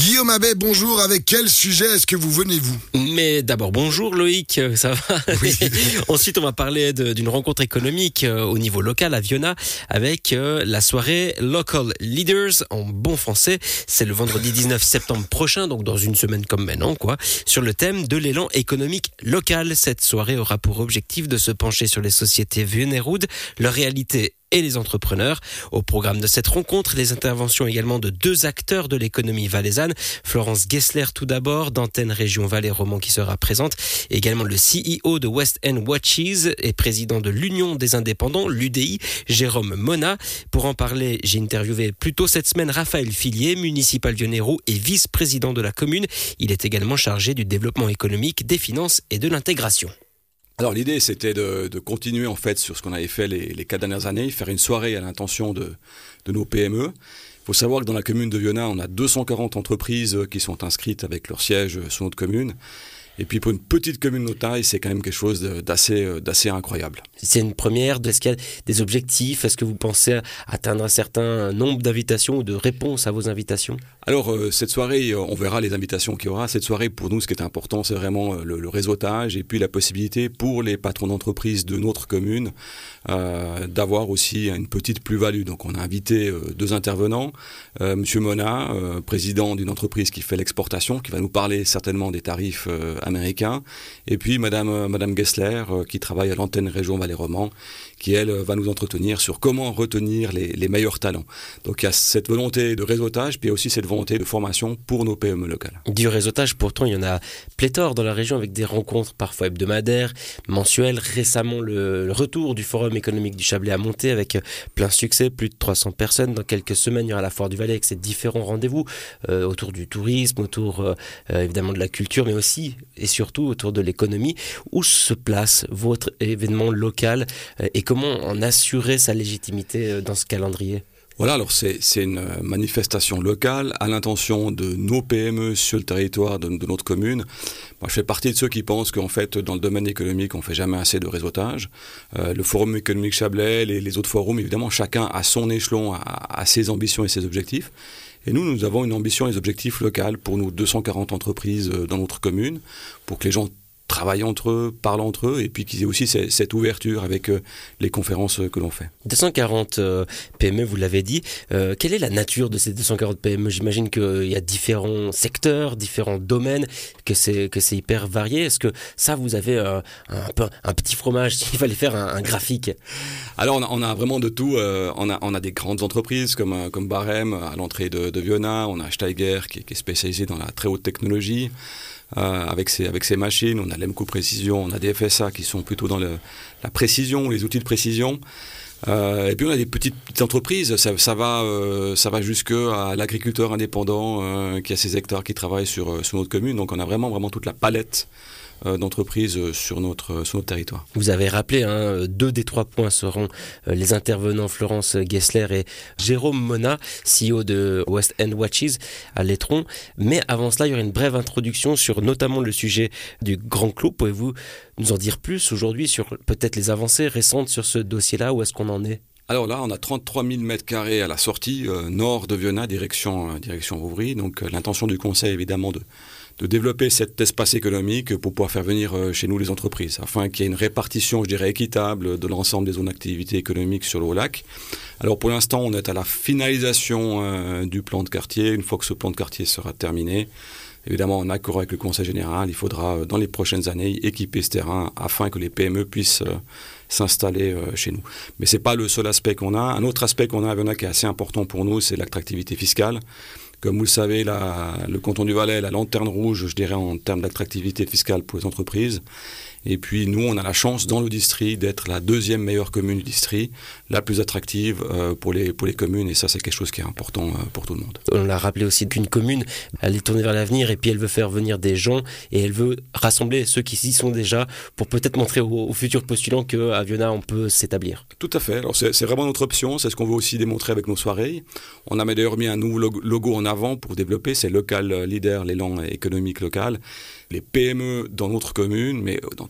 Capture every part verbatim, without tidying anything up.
Guillaume Abbé, bonjour. Avec quel sujet est-ce que vous venez-vous ? Mais d'abord, bonjour Loïc, ça va ? Oui. Ensuite, on va parler de, d'une rencontre économique euh, au niveau local à Viona avec euh, la soirée Local Leaders en bon français. C'est le vendredi dix-neuf septembre prochain, donc dans une semaine comme maintenant, quoi, sur le thème de l'élan économique local. Cette soirée aura pour objectif de se pencher sur les sociétés Vionnairoutes, leur réalité et les entrepreneurs. Au programme de cette rencontre, les interventions également de deux acteurs de l'économie valaisanne. Florence Gessler tout d'abord, d'Antenne Région Valais Roman qui sera présente. Également le C E O de West End Watches et président de l'Union des indépendants, l'U D I, Jérôme Mona. Pour en parler, j'ai interviewé plus tôt cette semaine Raphaël Fillier, municipal Vionnairoux et vice-président de la commune. Il est également chargé du développement économique, des finances et de l'intégration. Alors l'idée c'était de, de continuer en fait sur ce qu'on avait fait les, les quatre dernières années, faire une soirée à l'intention de, de nos P M E. Il faut savoir que dans la commune de Viona, on a deux cent quarante entreprises qui sont inscrites avec leur siège sur notre commune. Et puis pour une petite commune de taille, c'est quand même quelque chose d'assez, d'assez incroyable. C'est une première. Est-ce qu'il y a des objectifs ? Est-ce que vous pensez atteindre un certain nombre d'invitations ou de réponses à vos invitations ? Alors euh, cette soirée, on verra les invitations qu'il y aura. Cette soirée, pour nous, ce qui est important, c'est vraiment le, le réseautage et puis la possibilité pour les patrons d'entreprise de notre commune euh, d'avoir aussi une petite plus-value. Donc on a invité euh, deux intervenants. Euh, Monsieur Mona, euh, président d'une entreprise qui fait l'exportation, qui va nous parler certainement des tarifs euh, américain, et puis Madame, euh, Madame Gessler euh, qui travaille à l'antenne Région Valais Roman, qui elle euh, va nous entretenir sur comment retenir les, les meilleurs talents. Donc il y a cette volonté de réseautage, puis il y a aussi cette volonté de formation pour nos P M E locales. Du réseautage, pourtant il y en a pléthore dans la région avec des rencontres parfois hebdomadaires, mensuelles. Récemment le, le retour du Forum économique du Chablais a monté avec plein succès, plus de trois cents personnes. Dans quelques semaines il y aura la Foire du Valais avec ses différents rendez-vous euh, autour du tourisme, autour euh, évidemment de la culture, mais aussi et surtout autour de l'économie. Où se place votre événement local et comment en assurer sa légitimité dans ce calendrier ? Voilà, alors c'est, c'est une manifestation locale à l'intention de nos P M E sur le territoire de, de notre commune. Moi, je fais partie de ceux qui pensent qu'en fait, dans le domaine économique, on ne fait jamais assez de réseautage. Euh, le Forum économique Chablais, les, les autres forums, évidemment, chacun à son échelon, a, a ses ambitions et ses objectifs. Et nous, nous avons une ambition et des objectifs locaux pour nos deux cent quarante entreprises dans notre commune, pour que les gens travaillent entre eux, parlent entre eux, et puis qu'ils aient aussi cette ouverture avec les conférences que l'on fait. deux cent quarante euh, P M E, vous l'avez dit. Euh, quelle est la nature de ces deux cent quarante P M E ? J'imagine qu'il y a différents secteurs, différents domaines, que c'est, que c'est hyper varié. Est-ce que ça, vous avez euh, un, peu, un petit fromage, s'il fallait faire un, un graphique ? Alors, on a, on a vraiment de tout. Euh, on, a, on a des grandes entreprises comme, comme Barème à l'entrée de, de Viona. On a Steiger qui, qui est spécialisé dans la très haute technologie. Euh, avec ses avec ses machines, on a l'Emco Précision, on a des F S A qui sont plutôt dans le, la précision, les outils de précision. Euh, et puis on a des petites, petites entreprises, ça, ça va euh, ça va jusque à l'agriculteur indépendant euh, qui a ses hectares qui travaille sur sur notre commune. Donc on a vraiment vraiment toute la palette euh, d'entreprises sur notre sur notre territoire. Vous avez rappelé, hein, deux des trois points seront euh, les intervenants Florence Gessler et Jérôme Mona, C E O de West End Watches à Lettron. Mais avant cela, il y aura une brève introduction sur notamment le sujet du Grand Clos. Pouvez-vous nous en dire plus aujourd'hui sur peut-être les avancées récentes sur ce dossier-là ? Où est-ce qu'on en est ? Alors là, on a trente-trois mille mètres carrés à la sortie euh, nord de Viona, direction euh, direction Rouvry. Donc euh, l'intention du conseil, évidemment, de de développer cet espace économique pour pouvoir faire venir euh, chez nous les entreprises, afin qu'il y ait une répartition, je dirais, équitable de l'ensemble des zones d'activité économique sur le Haut-Lac. Alors pour l'instant, on est à la finalisation euh, du plan de quartier. Une fois que ce plan de quartier sera terminé, évidemment, en accord avec le Conseil général, il faudra, dans les prochaines années, équiper ce terrain afin que les P M E puissent euh, s'installer euh, chez nous. Mais ce n'est pas le seul aspect qu'on a. Un autre aspect qu'on a à Viona qui est assez important pour nous, c'est l'attractivité fiscale. Comme vous le savez, la, le canton du Valais, la lanterne rouge, je dirais, en termes d'attractivité fiscale pour les entreprises. Et puis nous, on a la chance dans le district d'être la deuxième meilleure commune du district, la plus attractive euh, pour, les, pour les communes. Et ça, c'est quelque chose qui est important euh, pour tout le monde. On l'a rappelé aussi qu'une commune, elle est tournée vers l'avenir et puis elle veut faire venir des gens et elle veut rassembler ceux qui y sont déjà pour peut-être montrer aux, aux futurs postulants qu'à Viona, on peut s'établir. Tout à fait. Alors c'est, c'est vraiment notre option. C'est ce qu'on veut aussi démontrer avec nos soirées. On a d'ailleurs mis un nouveau logo en avant pour développer. C'est Local Leader, l'élan économique local. Les P M E dans notre commune, mais dans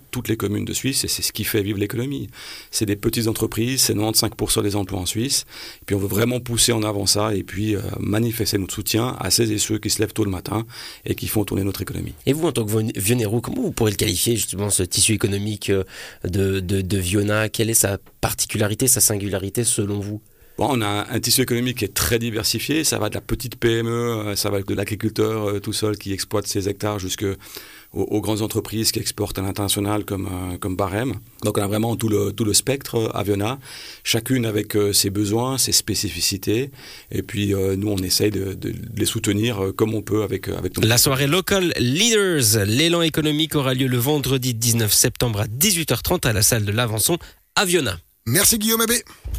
toutes les communes de Suisse et c'est ce qui fait vivre l'économie. C'est des petites entreprises, c'est quatre-vingt-quinze pour cent des emplois en Suisse. Et puis on veut vraiment pousser en avant ça et puis euh, manifester notre soutien à celles et ceux qui se lèvent tôt le matin et qui font tourner notre économie. Et vous, en tant que Vionnairo, comment vous pourrez le qualifier justement ce tissu économique de, de, de Viona? Quelle est sa particularité, sa singularité selon vous? Bon, on a un, un tissu économique qui est très diversifié. Ça va de la petite P M E, ça va de l'agriculteur euh, tout seul qui exploite ses hectares jusqu'aux aux grandes entreprises qui exportent à l'international comme, euh, comme Barème. Donc on a vraiment tout le, tout le spectre à Viona, chacune avec euh, ses besoins, ses spécificités. Et puis euh, nous, on essaye de, de les soutenir euh, comme on peut avec, avec nos... La soirée Local Leaders, l'élan économique aura lieu le vendredi dix-neuf septembre à dix-huit heures trente à la salle de l'Avançon à Viona. Merci Guillaume Abbé.